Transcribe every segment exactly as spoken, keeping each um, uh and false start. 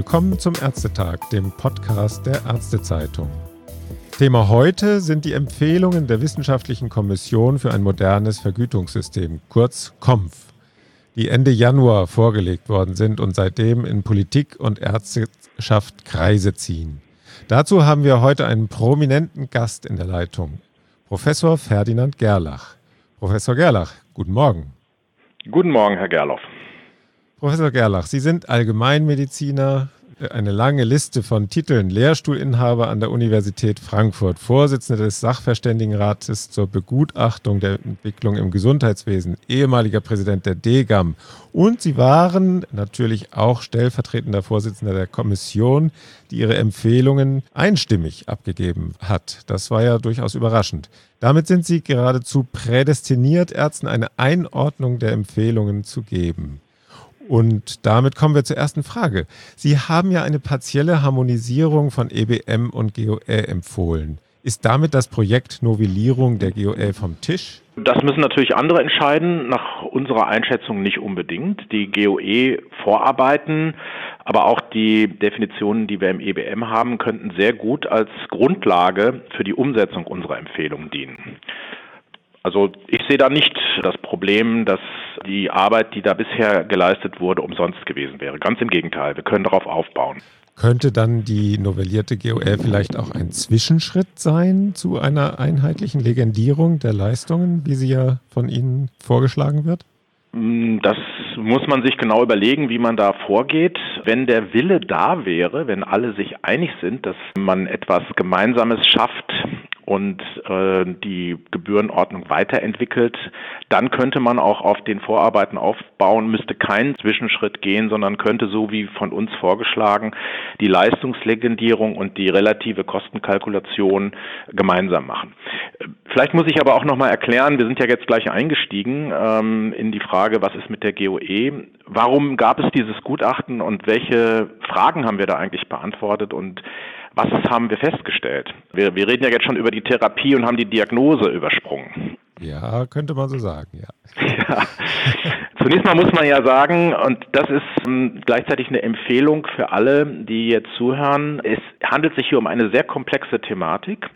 Willkommen zum Ärztetag, dem Podcast der Ärztezeitung. Thema heute sind die Empfehlungen der Wissenschaftlichen Kommission für ein modernes Vergütungssystem, kurz K O M F, die Ende Januar vorgelegt worden sind und seitdem in Politik und Ärzteschaft Kreise ziehen. Dazu haben wir heute einen prominenten Gast in der Leitung, Professor Ferdinand Gerlach. Professor Gerlach, guten Morgen. Guten Morgen, Herr Gerloff. Professor Gerlach, Sie sind Allgemeinmediziner, eine lange Liste von Titeln, Lehrstuhlinhaber an der Universität Frankfurt, Vorsitzender des Sachverständigenrates zur Begutachtung der Entwicklung im Gesundheitswesen, ehemaliger Präsident der D G A M und Sie waren natürlich auch stellvertretender Vorsitzender der Kommission, die ihre Empfehlungen einstimmig abgegeben hat. Das war ja durchaus überraschend. Damit sind Sie geradezu prädestiniert, Ärzten eine Einordnung der Empfehlungen zu geben. Und damit kommen wir zur ersten Frage. Sie haben ja eine partielle Harmonisierung von E B M und G O Ä empfohlen. Ist damit das Projekt Novellierung der G O Ä vom Tisch? Das müssen natürlich andere entscheiden, nach unserer Einschätzung nicht unbedingt. Die G O E-Vorarbeiten, aber auch die Definitionen, die wir im E B M haben, könnten sehr gut als Grundlage für die Umsetzung unserer Empfehlungen dienen. Also ich sehe da nicht das Problem, dass die Arbeit, die da bisher geleistet wurde, umsonst gewesen wäre. Ganz im Gegenteil, wir können darauf aufbauen. Könnte dann die novellierte G O Ä vielleicht auch ein Zwischenschritt sein zu einer einheitlichen Legendierung der Leistungen, wie sie ja von Ihnen vorgeschlagen wird? Das muss man sich genau überlegen, wie man da vorgeht. Wenn der Wille da wäre, wenn alle sich einig sind, dass man etwas Gemeinsames schafft und äh, die Gebührenordnung weiterentwickelt, dann könnte man auch auf den Vorarbeiten aufbauen, müsste keinen Zwischenschritt gehen, sondern könnte, so wie von uns vorgeschlagen, die Leistungslegendierung und die relative Kostenkalkulation gemeinsam machen. Vielleicht muss ich aber auch nochmal erklären, wir sind ja jetzt gleich eingestiegen ähm, in die Frage, was ist mit der G O E? Warum gab es dieses Gutachten und welche Fragen haben wir da eigentlich beantwortet und was haben wir festgestellt? Wir, wir reden ja jetzt schon über die Therapie und haben die Diagnose übersprungen. Ja, könnte man so sagen, ja. ja. Zunächst mal muss man ja sagen, und das ist ähm, gleichzeitig eine Empfehlung für alle, die jetzt zuhören, es handelt sich hier um eine sehr komplexe Thematik.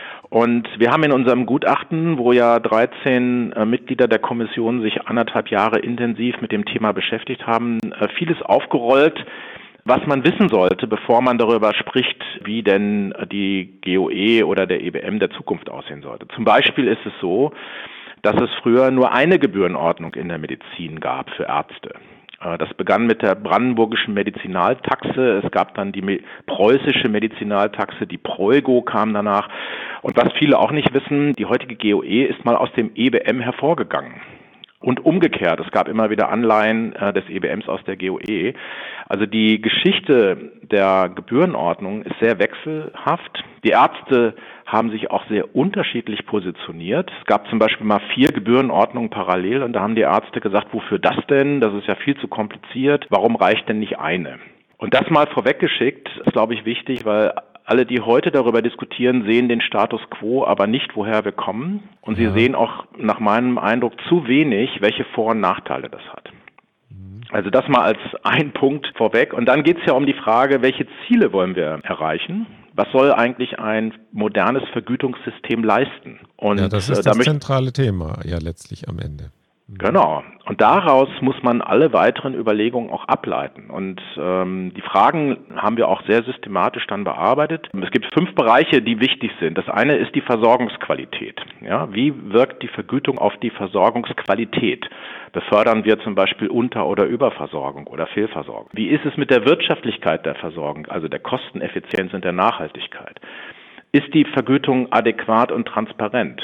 Und wir haben in unserem Gutachten, wo ja dreizehn äh, Mitglieder der Kommission sich anderthalb Jahre intensiv mit dem Thema beschäftigt haben, äh, vieles aufgerollt, was man wissen sollte, bevor man darüber spricht, wie denn die G O E oder der E B M der Zukunft aussehen sollte. Zum Beispiel ist es so, dass es früher nur eine Gebührenordnung in der Medizin gab für Ärzte. Das begann mit der brandenburgischen Medizinaltaxe, es gab dann die preußische Medizinaltaxe, die Preugo kam danach. Und was viele auch nicht wissen, die heutige G O E ist mal aus dem E B M hervorgegangen. Und umgekehrt, es gab immer wieder Anleihen äh, des E B Ms aus der G O E. Also die Geschichte der Gebührenordnung ist sehr wechselhaft. Die Ärzte haben sich auch sehr unterschiedlich positioniert. Es gab zum Beispiel mal vier Gebührenordnungen parallel und da haben die Ärzte gesagt, wofür das denn? Das ist ja viel zu kompliziert. Warum reicht denn nicht eine? Und das mal vorweggeschickt ist, glaube ich, wichtig, weil alle, die heute darüber diskutieren, sehen den Status quo, aber nicht, woher wir kommen. Und sie ja. sehen auch nach meinem Eindruck zu wenig, welche Vor- und Nachteile das hat. Mhm. Also das mal als ein Punkt vorweg. Und dann geht es ja um die Frage, welche Ziele wollen wir erreichen? Was soll eigentlich ein modernes Vergütungssystem leisten? Und ja, das ist das zentrale Thema ja letztlich am Ende. Genau. Und daraus muss man alle weiteren Überlegungen auch ableiten. Und ähm, die Fragen haben wir auch sehr systematisch dann bearbeitet. Es gibt fünf Bereiche, die wichtig sind. Das eine ist die Versorgungsqualität. Ja, wie wirkt die Vergütung auf die Versorgungsqualität? Befördern wir zum Beispiel Unter- oder Überversorgung oder Fehlversorgung? Wie ist es mit der Wirtschaftlichkeit der Versorgung, also der Kosteneffizienz und der Nachhaltigkeit? Ist die Vergütung adäquat und transparent?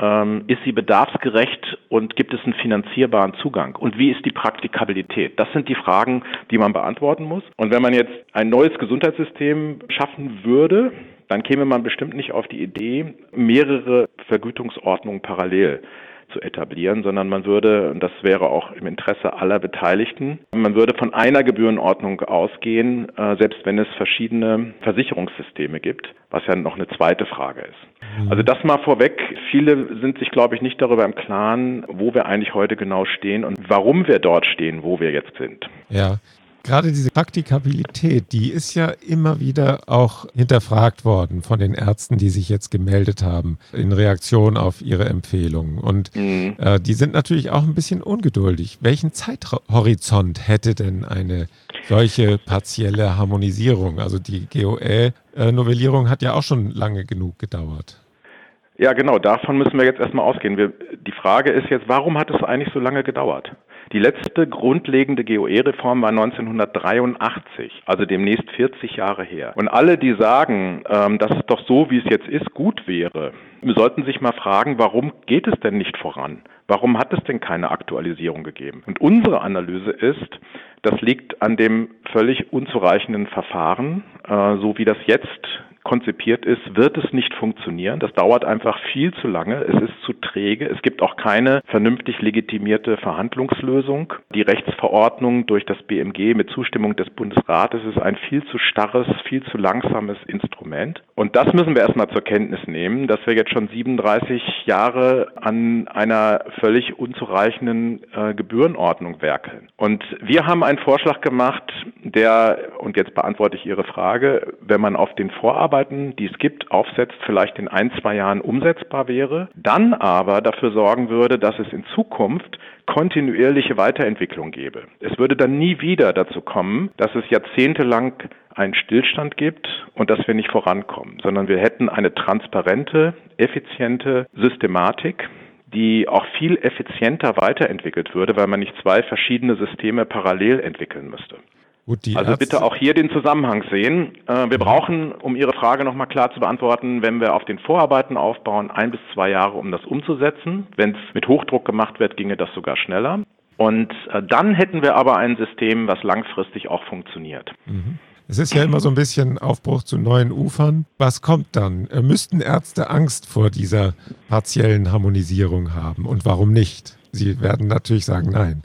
Ist sie bedarfsgerecht und gibt es einen finanzierbaren Zugang? Und wie ist die Praktikabilität? Das sind die Fragen, die man beantworten muss. Und wenn man jetzt ein neues Gesundheitssystem schaffen würde, dann käme man bestimmt nicht auf die Idee, mehrere Vergütungsordnungen parallel zu etablieren, sondern man würde, und das wäre auch im Interesse aller Beteiligten, man würde von einer Gebührenordnung ausgehen, selbst wenn es verschiedene Versicherungssysteme gibt, was ja noch eine zweite Frage ist. Also das mal vorweg. Viele sind sich, glaube ich, nicht darüber im Klaren, wo wir eigentlich heute genau stehen und warum wir dort stehen, wo wir jetzt sind. Ja, Gerade diese Praktikabilität, die ist ja immer wieder auch hinterfragt worden von den Ärzten, die sich jetzt gemeldet haben in Reaktion auf ihre Empfehlungen. Und mhm. äh, die sind natürlich auch ein bisschen ungeduldig. Welchen Zeithorizont hätte denn eine solche partielle Harmonisierung? Also die G O Ä-Novellierung hat ja auch schon lange genug gedauert. Ja, genau, davon müssen wir jetzt erstmal ausgehen. Wir, die Frage ist jetzt, warum hat es eigentlich so lange gedauert? Die letzte grundlegende G O E-Reform war neunzehnhundertdreiundachtzig, also demnächst vierzig Jahre her. Und alle, die sagen, ähm, dass es doch so, wie es jetzt ist, gut wäre, sollten sich mal fragen, warum geht es denn nicht voran? Warum hat es denn keine Aktualisierung gegeben? Und unsere Analyse ist, das liegt an dem völlig unzureichenden Verfahren, äh, so wie das jetzt konzipiert ist, wird es nicht funktionieren. Das dauert einfach viel zu lange. Es ist zu träge. Es gibt auch keine vernünftig legitimierte Verhandlungslösung. Die Rechtsverordnung durch das B M G mit Zustimmung des Bundesrates ist ein viel zu starres, viel zu langsames Instrument. Und das müssen wir erstmal zur Kenntnis nehmen, dass wir jetzt schon siebenunddreißig Jahre an einer völlig unzureichenden äh, Gebührenordnung werkeln. Und wir haben einen Vorschlag gemacht, der, und jetzt beantworte ich Ihre Frage, wenn man auf den Vorarbeiten, die es gibt, aufsetzt, vielleicht in ein, zwei Jahren umsetzbar wäre, dann aber dafür sorgen würde, dass es in Zukunft kontinuierliche Weiterentwicklung gäbe. Es würde dann nie wieder dazu kommen, dass es jahrzehntelang einen Stillstand gibt und dass wir nicht vorankommen, sondern wir hätten eine transparente, effiziente Systematik, die auch viel effizienter weiterentwickelt würde, weil man nicht zwei verschiedene Systeme parallel entwickeln müsste. Gut, also bitte auch hier den Zusammenhang sehen. Wir brauchen, um Ihre Frage nochmal klar zu beantworten, wenn wir auf den Vorarbeiten aufbauen, ein bis zwei Jahre, um das umzusetzen. Wenn es mit Hochdruck gemacht wird, ginge das sogar schneller. Und dann hätten wir aber ein System, was langfristig auch funktioniert. Mhm. Es ist ja immer so ein bisschen Aufbruch zu neuen Ufern. Was kommt dann? Müssten Ärzte Angst vor dieser partiellen Harmonisierung haben? Und warum nicht? Sie werden natürlich sagen, nein.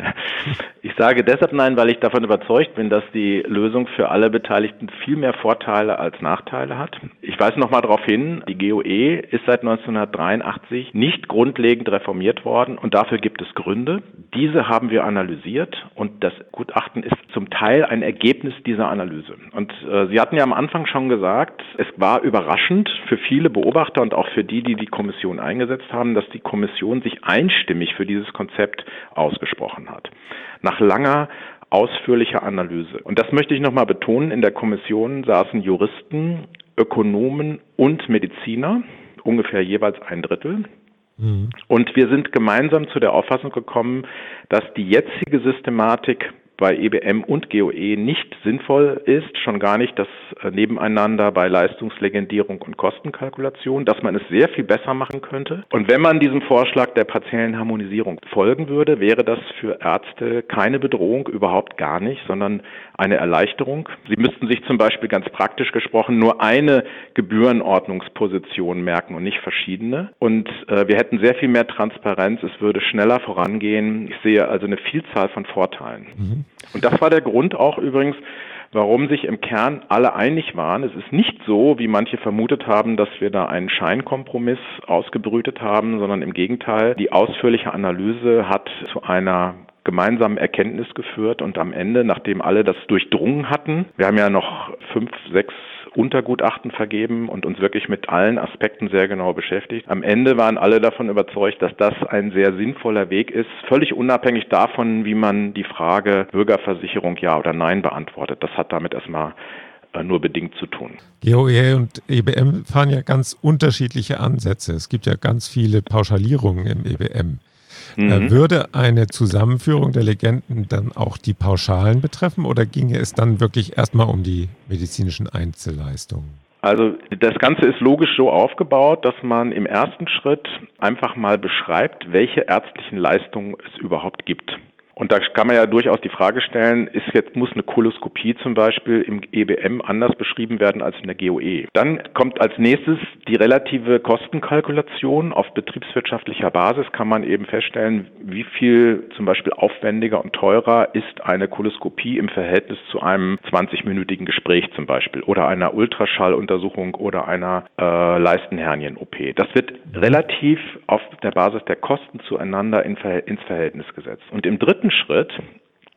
Ich sage deshalb nein, weil ich davon überzeugt bin, dass die Lösung für alle Beteiligten viel mehr Vorteile als Nachteile hat. Ich weise noch mal darauf hin, die G O E ist seit neunzehnhundertdreiundachtzig nicht grundlegend reformiert worden und dafür gibt es Gründe. Diese haben wir analysiert und das Gutachten ist zum Teil ein Ergebnis dieser Analyse. Und äh, Sie hatten ja am Anfang schon gesagt, es war überraschend für viele Beobachter und auch für die, die die Kommission eingesetzt haben, dass die Kommission sich einstimmig für dieses Konzept ausgesprochen hat. Nach langer, ausführlicher Analyse. Und das möchte ich nochmal betonen, in der Kommission saßen Juristen, Ökonomen und Mediziner, ungefähr jeweils ein Drittel. Mhm. Und wir sind gemeinsam zu der Auffassung gekommen, dass die jetzige Systematik bei E B M und G O E nicht sinnvoll ist, schon gar nicht das Nebeneinander bei Leistungslegendierung und Kostenkalkulation, dass man es sehr viel besser machen könnte. Und wenn man diesem Vorschlag der partiellen Harmonisierung folgen würde, wäre das für Ärzte keine Bedrohung, überhaupt gar nicht, sondern eine Erleichterung. Sie müssten sich zum Beispiel ganz praktisch gesprochen nur eine Gebührenordnungsposition merken und nicht verschiedene. Und äh, wir hätten sehr viel mehr Transparenz, es würde schneller vorangehen. Ich sehe also eine Vielzahl von Vorteilen. Mhm. Und das war der Grund auch übrigens, warum sich im Kern alle einig waren. Es ist nicht so, wie manche vermutet haben, dass wir da einen Scheinkompromiss ausgebrütet haben, sondern im Gegenteil, die ausführliche Analyse hat zu einer gemeinsamen Erkenntnis geführt und am Ende, nachdem alle das durchdrungen hatten, wir haben ja noch fünf, sechs Untergutachten vergeben und uns wirklich mit allen Aspekten sehr genau beschäftigt. Am Ende waren alle davon überzeugt, dass das ein sehr sinnvoller Weg ist, völlig unabhängig davon, wie man die Frage Bürgerversicherung ja oder nein beantwortet. Das hat damit erstmal nur bedingt zu tun. G O E und E B M fahren ja ganz unterschiedliche Ansätze. Es gibt ja ganz viele Pauschalierungen im E B M. Mhm. Würde eine Zusammenführung der Legenden dann auch die Pauschalen betreffen oder ginge es dann wirklich erstmal um die medizinischen Einzelleistungen? Also das Ganze ist logisch so aufgebaut, dass man im ersten Schritt einfach mal beschreibt, welche ärztlichen Leistungen es überhaupt gibt. Und da kann man ja durchaus die Frage stellen, ist jetzt, muss eine Koloskopie zum Beispiel im E B M anders beschrieben werden als in der G O E? Dann kommt als nächstes die relative Kostenkalkulation. Auf betriebswirtschaftlicher Basis kann man eben feststellen, wie viel zum Beispiel aufwendiger und teurer ist eine Koloskopie im Verhältnis zu einem zwanzigminütigen Gespräch zum Beispiel oder einer Ultraschalluntersuchung oder einer äh, Leistenhernien-O P. Das wird relativ auf der Basis der Kosten zueinander in Ver- ins Verhältnis gesetzt. Und im dritten Schritt,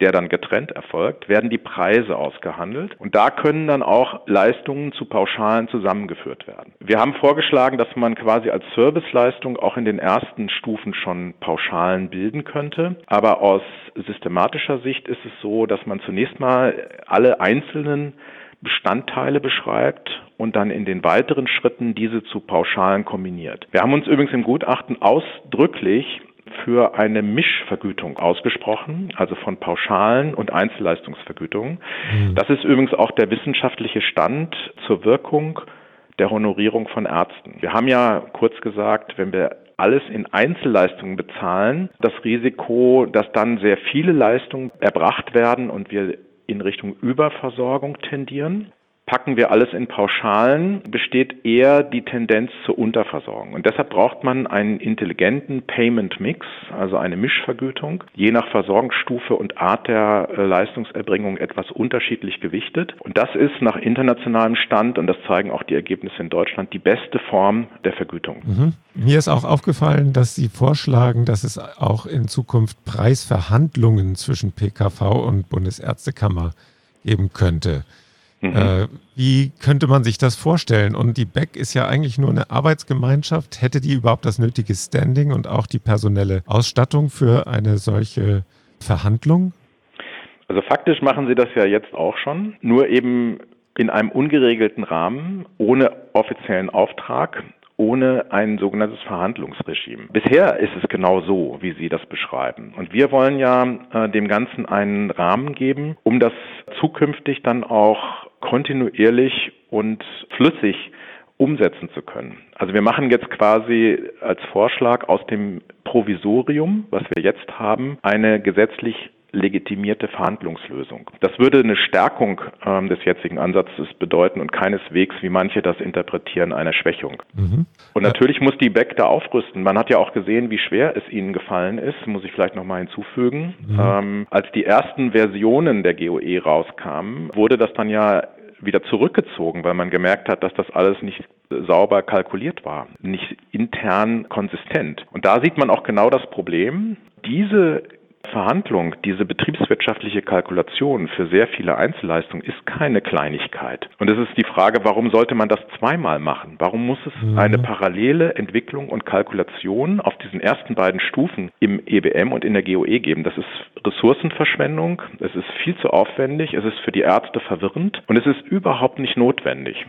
der dann getrennt erfolgt, werden die Preise ausgehandelt. Und da können dann auch Leistungen zu Pauschalen zusammengeführt werden. Wir haben vorgeschlagen, dass man quasi als Serviceleistung auch in den ersten Stufen schon Pauschalen bilden könnte. Aber aus systematischer Sicht ist es so, dass man zunächst mal alle einzelnen Bestandteile beschreibt und dann in den weiteren Schritten diese zu Pauschalen kombiniert. Wir haben uns übrigens im Gutachten ausdrücklich für eine Mischvergütung ausgesprochen, also von Pauschalen und Einzelleistungsvergütungen. Mhm. Das ist übrigens auch der wissenschaftliche Stand zur Wirkung der Honorierung von Ärzten. Wir haben ja kurz gesagt, wenn wir alles in Einzelleistungen bezahlen, das Risiko, dass dann sehr viele Leistungen erbracht werden und wir in Richtung Überversorgung tendieren. Packen wir alles in Pauschalen, besteht eher die Tendenz zur Unterversorgung. Und deshalb braucht man einen intelligenten Payment Mix, also eine Mischvergütung, je nach Versorgungsstufe und Art der Leistungserbringung etwas unterschiedlich gewichtet. Und das ist nach internationalem Stand, und das zeigen auch die Ergebnisse in Deutschland, die beste Form der Vergütung. Mhm. Mir ist auch aufgefallen, dass Sie vorschlagen, dass es auch in Zukunft Preisverhandlungen zwischen P K V und Bundesärztekammer geben könnte. Mhm. Äh, wie könnte man sich das vorstellen? Und die B E C ist ja eigentlich nur eine Arbeitsgemeinschaft. Hätte die überhaupt das nötige Standing und auch die personelle Ausstattung für eine solche Verhandlung? Also faktisch machen sie das ja jetzt auch schon, nur eben in einem ungeregelten Rahmen, ohne offiziellen Auftrag, ohne ein sogenanntes Verhandlungsregime. Bisher ist es genau so, wie Sie das beschreiben. Und wir wollen ja äh, dem Ganzen einen Rahmen geben, um das zukünftig dann auch kontinuierlich und flüssig umsetzen zu können. Also wir machen jetzt quasi als Vorschlag aus dem Provisorium, was wir jetzt haben, eine gesetzlich legitimierte Verhandlungslösung. Das würde eine Stärkung ähm, des jetzigen Ansatzes bedeuten und keineswegs, wie manche das interpretieren, eine Schwächung. Mhm. Und natürlich muss die B E C da aufrüsten. Man hat ja auch gesehen, wie schwer es ihnen gefallen ist, muss ich vielleicht nochmal hinzufügen. Mhm. Ähm, als die ersten Versionen der G O E rauskamen, wurde das dann ja wieder zurückgezogen, weil man gemerkt hat, dass das alles nicht sauber kalkuliert war, nicht intern konsistent. Und da sieht man auch genau das Problem. Diese Verhandlung, diese betriebswirtschaftliche Kalkulation für sehr viele Einzelleistungen ist keine Kleinigkeit. Und es ist die Frage, warum sollte man das zweimal machen? Warum muss es mhm. eine parallele Entwicklung und Kalkulation auf diesen ersten beiden Stufen im E B M und in der G O E geben? Das ist Ressourcenverschwendung, es ist viel zu aufwendig, es ist für die Ärzte verwirrend und es ist überhaupt nicht notwendig.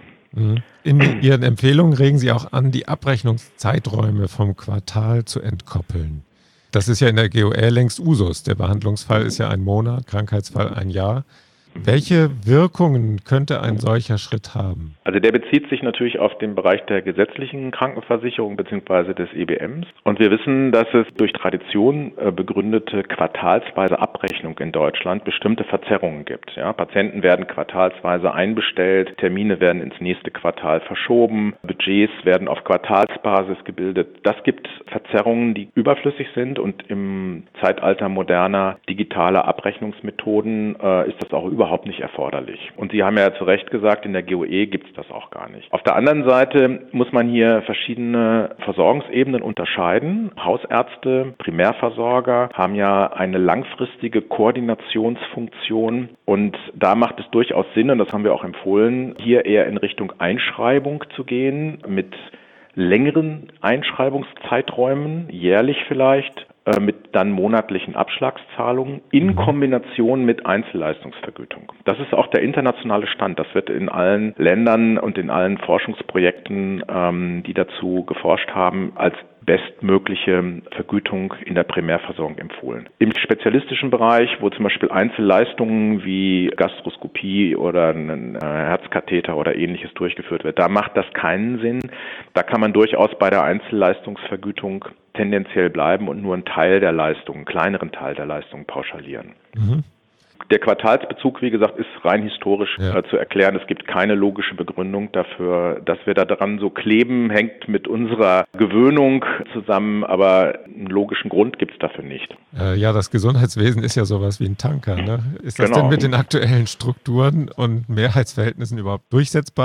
In Ihren Empfehlungen regen Sie auch an, die Abrechnungszeiträume vom Quartal zu entkoppeln. Das ist ja in der G O E längst Usus. Der Behandlungsfall ist ja ein Monat, Krankheitsfall ein Jahr. Welche Wirkungen könnte ein solcher Schritt haben? Also der bezieht sich natürlich auf den Bereich der gesetzlichen Krankenversicherung bzw. des E B Ms. Und wir wissen, dass es durch Tradition begründete quartalsweise Abrechnung in Deutschland bestimmte Verzerrungen gibt. Ja, Patienten werden quartalsweise einbestellt, Termine werden ins nächste Quartal verschoben, Budgets werden auf Quartalsbasis gebildet. Das gibt Verzerrungen, die überflüssig sind, und im Zeitalter moderner digitaler Abrechnungsmethoden äh, ist das auch überflüssig. überhaupt nicht erforderlich. Und Sie haben ja zu Recht gesagt, in der G O E gibt es das auch gar nicht. Auf der anderen Seite muss man hier verschiedene Versorgungsebenen unterscheiden. Hausärzte, Primärversorger haben ja eine langfristige Koordinationsfunktion, und da macht es durchaus Sinn, und das haben wir auch empfohlen, hier eher in Richtung Einschreibung zu gehen, mit längeren Einschreibungszeiträumen, jährlich vielleicht, mit dann monatlichen Abschlagszahlungen in Kombination mit Einzelleistungsvergütung. Das ist auch der internationale Stand. Das wird in allen Ländern und in allen Forschungsprojekten, ähm, die dazu geforscht haben, als bestmögliche Vergütung in der Primärversorgung empfohlen. Im spezialistischen Bereich, wo zum Beispiel Einzelleistungen wie Gastroskopie oder ein Herzkatheter oder ähnliches durchgeführt wird, da macht das keinen Sinn. Da kann man durchaus bei der Einzelleistungsvergütung tendenziell bleiben und nur einen Teil der Leistung, einen kleineren Teil der Leistung pauschalieren. Mhm. Der Quartalsbezug, wie gesagt, ist rein historisch ja. äh, zu erklären. Es gibt keine logische Begründung dafür. Dass wir da dran so kleben, hängt mit unserer Gewöhnung zusammen, aber einen logischen Grund gibt es dafür nicht. Äh, ja, das Gesundheitswesen ist ja sowas wie ein Tanker. Ne? Ist das genau. denn mit den aktuellen Strukturen und Mehrheitsverhältnissen überhaupt durchsetzbar?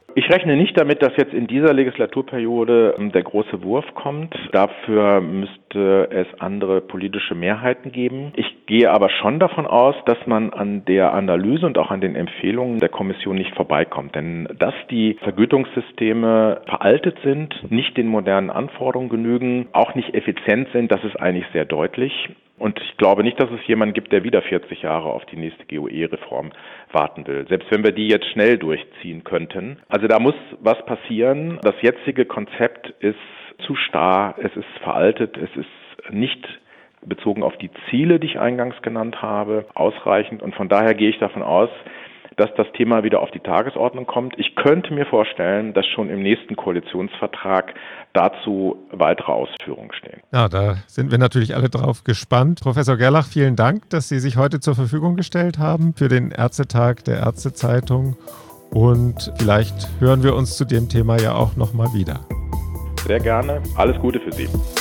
Ich rechne nicht damit, dass jetzt in dieser Legislaturperiode der große Wurf kommt. Dafür müsste es andere politische Mehrheiten geben. Ich gehe aber schon davon aus, dass man an der Analyse und auch an den Empfehlungen der Kommission nicht vorbeikommt. Denn dass die Vergütungssysteme veraltet sind, nicht den modernen Anforderungen genügen, auch nicht effizient sind, das ist eigentlich sehr deutlich. Und ich glaube nicht, dass es jemanden gibt, der wieder vierzig Jahre auf die nächste G O E-Reform warten will. Selbst wenn wir die jetzt schnell durchziehen könnten. Also da muss was passieren. Das jetzige Konzept ist zu starr, es ist veraltet, es ist nicht bezogen auf die Ziele, die ich eingangs genannt habe, ausreichend. Und von daher gehe ich davon aus, dass das Thema wieder auf die Tagesordnung kommt. Ich könnte mir vorstellen, dass schon im nächsten Koalitionsvertrag dazu weitere Ausführungen stehen. Ja, da sind wir natürlich alle drauf gespannt. Professor Gerlach, vielen Dank, dass Sie sich heute zur Verfügung gestellt haben für den Ärztetag der Ärztezeitung. Und vielleicht hören wir uns zu dem Thema ja auch nochmal wieder. Sehr gerne. Alles Gute für Sie.